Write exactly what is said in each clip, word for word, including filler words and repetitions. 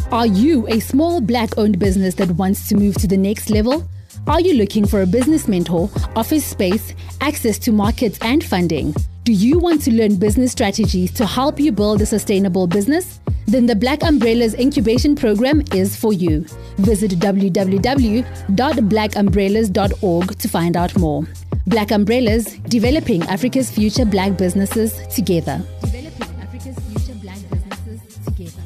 Are you a small black-owned business that wants to move to the next level? Are you looking for a business mentor, office space, access to markets and funding? Do you want to learn business strategies to help you build a sustainable business? Then the Black Umbrellas Incubation Program is for you. Visit w w w dot black umbrellas dot org to find out more. Black Umbrellas, developing Africa's future black businesses together. Developing Africa's future black businesses together.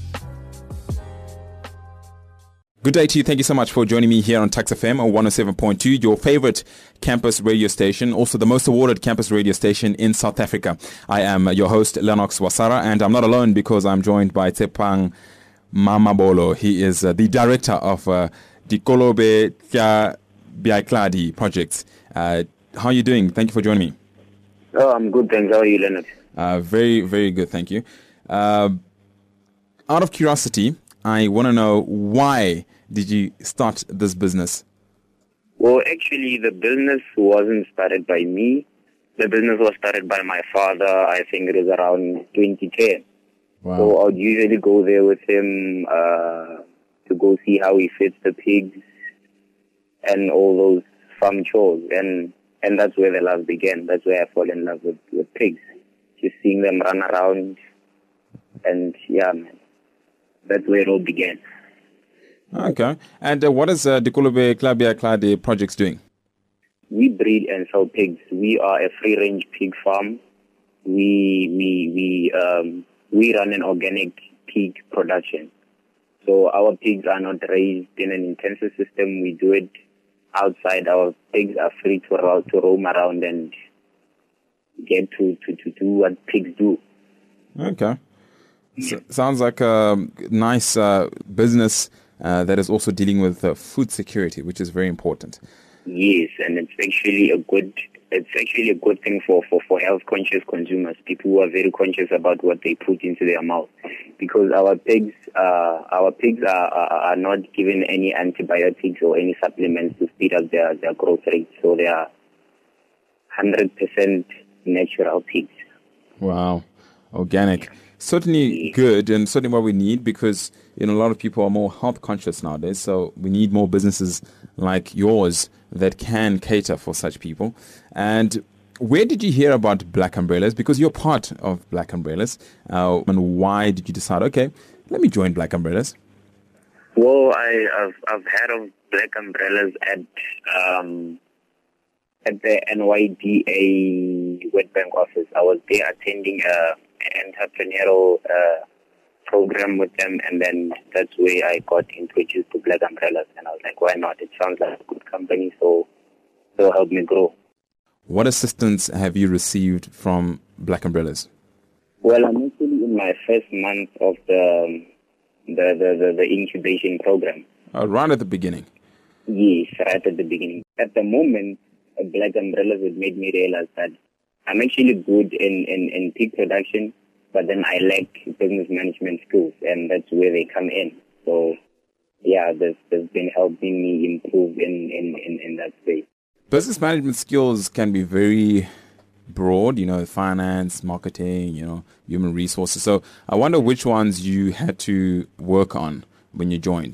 Good day to you. Thank you so much for joining me here on Tuks F M on one oh seven point two, your favorite campus radio station, also the most awarded campus radio station in South Africa. I am your host, Lennox Wasara, and I'm not alone because I'm joined by Tshepang Mamabolo. He is uh, the director of uh, Dikolobe Tya Biakladi projects. Uh, how are you doing? Thank you for joining me. Oh, I'm good, thanks. How are you, Lennox? Uh, very, very good, thank you. Uh, out of curiosity, I want to know, why did you start this business? Well, actually, the business wasn't started by me. The business was started by my father. I think it was around twenty ten. Wow. So I would usually go there with him uh, to go see how he feeds the pigs and all those farm chores. And, and that's where the love began. That's where I fell in love with, with pigs. Just seeing them run around. And yeah, man. That's where it all began. Okay. And uh, what is uh, Dikolobe Tya Biakladi projects doing? We breed and sell pigs. We are a free-range pig farm. We we we um we run an organic pig production. So our pigs are not raised in an intensive system. We do it outside. Our pigs are free to ro- to roam around and get to, to, to do what pigs do. Okay. So, sounds like a nice uh, business uh, that is also dealing with uh, food security, which is very important. Yes, and it's actually a good it's actually a good thing for, for, for health conscious consumers, people who are very conscious about what they put into their mouth. Because our pigs uh, our pigs are, are are not given any antibiotics or any supplements to speed up their, their growth rate. So they are one hundred percent natural pigs. Wow. Organic. Certainly good, and certainly what we need, because you know a lot of people are more health conscious nowadays. So we need more businesses like yours that can cater for such people. And where did you hear about Black Umbrellas? Because you're part of Black Umbrellas. Uh, and why did you decide, okay, let me join Black Umbrellas? Well, I, I've I've heard of Black Umbrellas at um, at the N Y D A Witbank office. I was there attending a an entrepreneurial uh, program with them, and then that's where I got introduced to Black Umbrellas, and I was like, why not? It sounds like a good company, so so help me grow. What assistance have you received from Black Umbrellas? Well, I'm actually in my first month of the the the, the, the incubation program. Uh, right at the beginning. Yes, right at the beginning. At the moment, uh, Black Umbrellas had made me realize that I'm actually good in, in, in pig production, but then I lack business management skills, and that's where they come in. So, yeah, they've, they've been helping me improve in, in, in, in that space. Business management skills can be very broad, you know, finance, marketing, you know, human resources. So I wonder which ones you had to work on when you joined.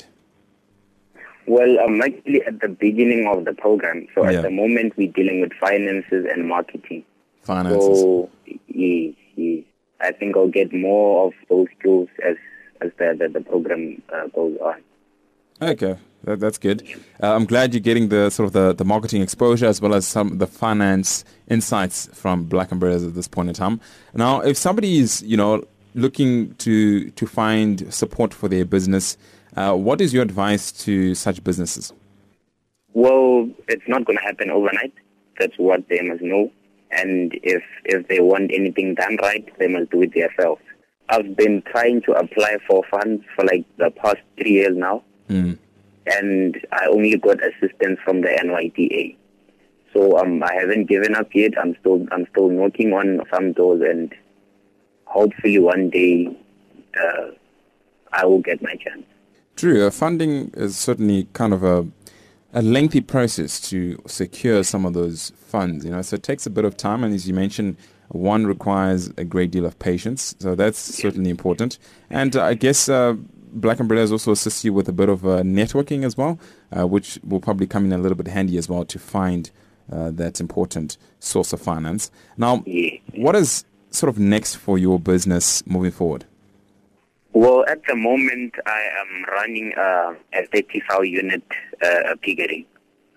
Well, I'm actually at the beginning of the program. So Yeah. at the moment, we're dealing with finances and marketing. Finances. So, yes, yes. I think I'll get more of those skills as as the, the, the program uh, goes on. Okay, that, that's good. Uh, I'm glad you're getting the sort of the, the marketing exposure as well as some of the finance insights from Black Umbrellas at this point in time. Now, if somebody is, you know, looking to to find support for their business, uh, what is your advice to such businesses? Well, it's not going to happen overnight. That's what they must know. And if if they want anything done right, they must do it themselves. I've been trying to apply for funds for like the past three years now. Mm. And I only got assistance from the N Y D A. So um, I haven't given up yet. I'm still I'm still knocking on some doors, and hopefully one day uh, I will get my chance. True. Uh, funding is certainly kind of a a lengthy process to secure some of those funds, you know, so it takes a bit of time, and as you mentioned, one requires a great deal of patience, so that's certainly important. And uh, I guess uh, Black Umbrellas also assist you with a bit of uh, networking as well, uh, which will probably come in a little bit handy as well to find uh, that important source of finance. Now, yeah. What is sort of next for your business moving forward? Well, at the moment, I am running uh, a thirty-five unit uh, piggery.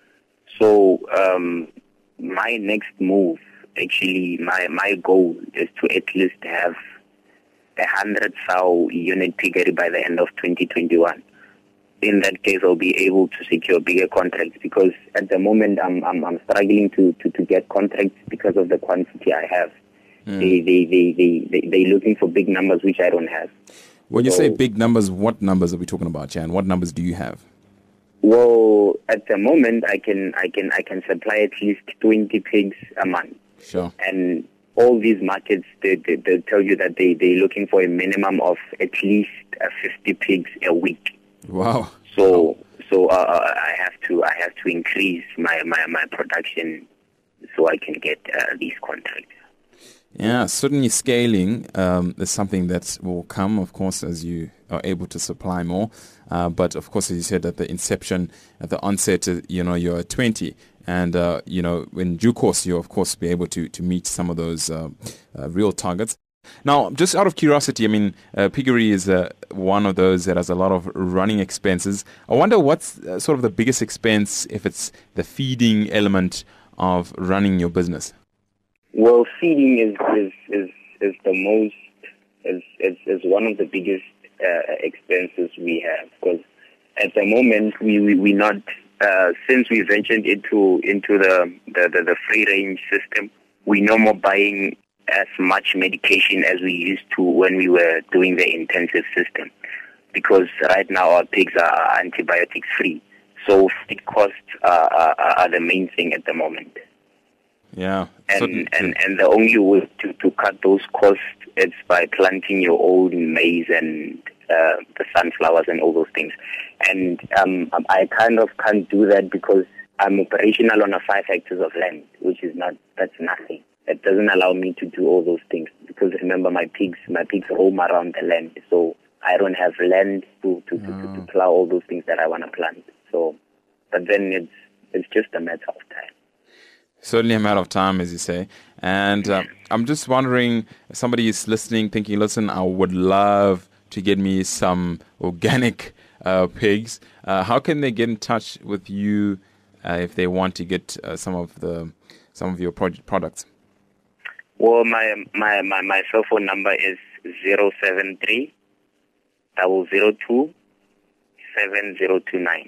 So um, my next move, actually, my, my goal is to at least have a hundred sow unit piggery by the end of twenty twenty-one. In that case, I'll be able to secure bigger contracts because at the moment I'm I'm, I'm struggling to, to, to get contracts because of the quantity I have. Mm. They, they, they, they, they, they're looking for big numbers, which I don't have. When you so, say big numbers, what numbers are we talking about, Jan? What numbers do you have? Well, at the moment, I can I can I can supply at least twenty pigs a month. Sure. And all these markets, they they, they tell you that they they're looking for a minimum of at least uh, fifty pigs a week. Wow. So so uh, I have to I have to increase my, my, my production so I can get uh, these contracts. Yeah, certainly scaling um, is something that will come, of course, as you are able to supply more. Uh, but, of course, as you said, at the inception, at the onset, uh, you know, you're at twenty. And, uh, you know, in due course, you'll, of course, be able to, to meet some of those uh, uh, real targets. Now, just out of curiosity, I mean, uh, piggery is uh, one of those that has a lot of running expenses. I wonder what's uh, sort of the biggest expense if it's the feeding element of running your business? Well, feeding is is, is, is the most is, is is one of the biggest uh, expenses we have because at the moment we we we not uh, since we ventured into into the, the, the, the free range system, we no more buying as much medication as we used to when we were doing the intensive system because right now our pigs are antibiotics free, so feed costs are, are, are the main thing at the moment. Yeah, and and, and the only way to, to cut those costs is by planting your own maize and uh, the sunflowers and all those things. And um, I kind of can't do that because I'm operational on a five hectares of land, which is not that's nothing. It doesn't allow me to do all those things because remember my pigs my pigs roam around the land, so I don't have land to to, to, to, to plow all those things that I want to plant. So, but then it's it's just a matter of time. Certainly a matter of time, as you say. And uh, I'm just wondering, if somebody is listening, thinking, listen, I would love to get me some organic uh, pigs. Uh, how can they get in touch with you uh, if they want to get uh, some of the some of your project products? Well, my my, my, my cell phone number is zero seven three double zero two seven zero two nine.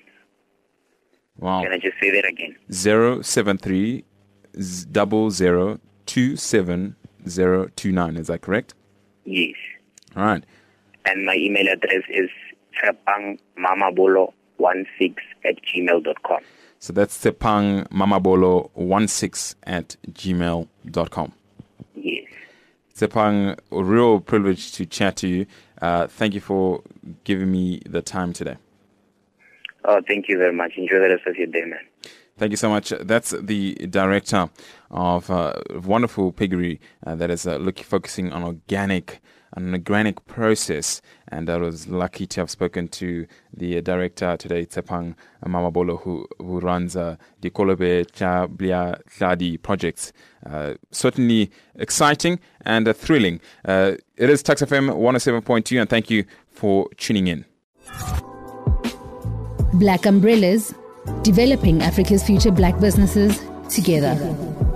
Wow. Can I just say that again? Zero seven three double zero two seven zero two nine. Is that correct? Yes. All right. And my email address is tshepang mamabolo one six at gmail dot com. So that's tshepang mamabolo one six at gmail dot com. Yes. Tshepang, a real privilege to chat to you. Uh, thank you for giving me the time today. Oh, thank you very much. Enjoy the rest of your day, man. Thank you so much. That's the director of uh, wonderful piggery uh, that is uh, looking, focusing on organic, an organic process. And I was lucky to have spoken to the uh, director today, Tshepang Mamabolo, who who runs uh, the Kolobe Chablia Tladi projects. Uh, certainly exciting and uh, thrilling. Uh, it is Tuks F M one oh seven point two, and thank you for tuning in. Black Umbrellas, developing Africa's future black businesses together.